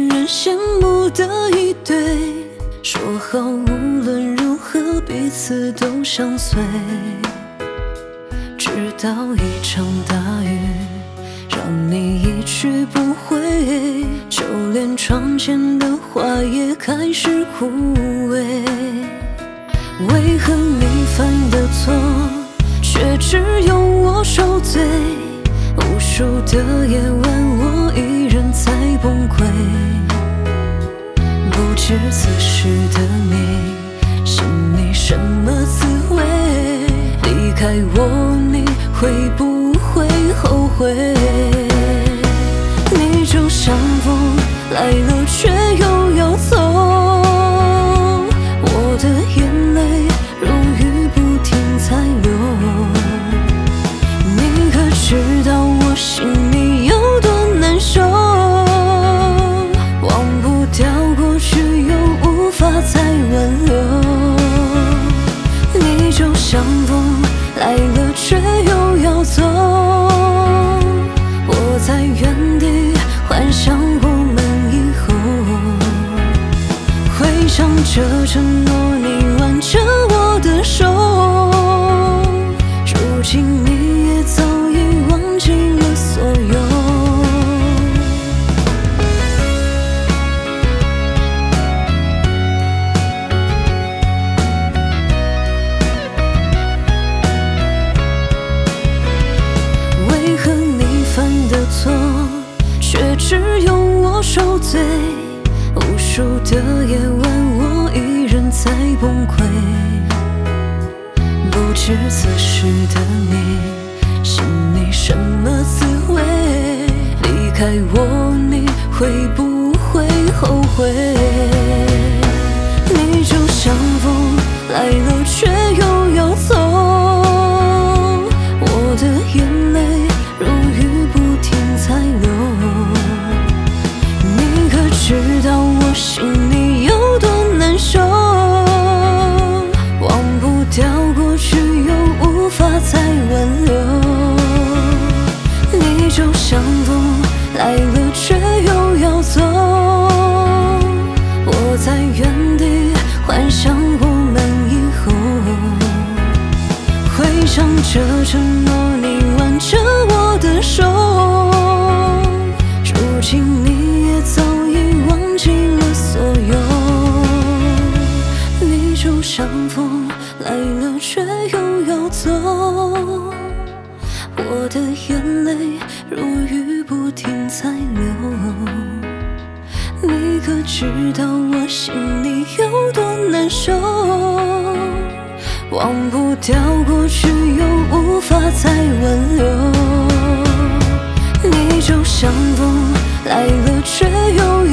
人羡慕的一对，说好无论如何彼此都相随，直到一场大雨让你一去不回，就连窗前的花也开始枯萎。为何你犯的错却只有我受罪？无数的夜晚我依然在崩溃，不知此时的你心里什么滋味？离开我你会不会后悔？你就像风来了却又要走，我的眼泪如雨不停在流。你可知道我心里有多难受？忘不掉过去又无法再挽留。你就像风来了却又要走，我在原地幻想我们以后会唱着承诺你挽着我的手，如今你也早已忘记了所有。为何你犯的错却只有我受罪？无数的夜晚我依然在崩溃，不知此时的你心里什么滋味？离开我你会不会后悔？你就像风来了却又要走，我的眼泪如雨不停在流。你可知道我心里有多难受？忘不掉过去又无法再挽留。你就像风来了却又要走，我在原地幻想我们以后会唱着承诺你挽着我的手，如今你也早已忘记了所有。你就像风来了却又要走，我的眼泪如雨不停在流。你可知道我心里有多难受？忘不掉过去又无法再挽留。你就像风来了却又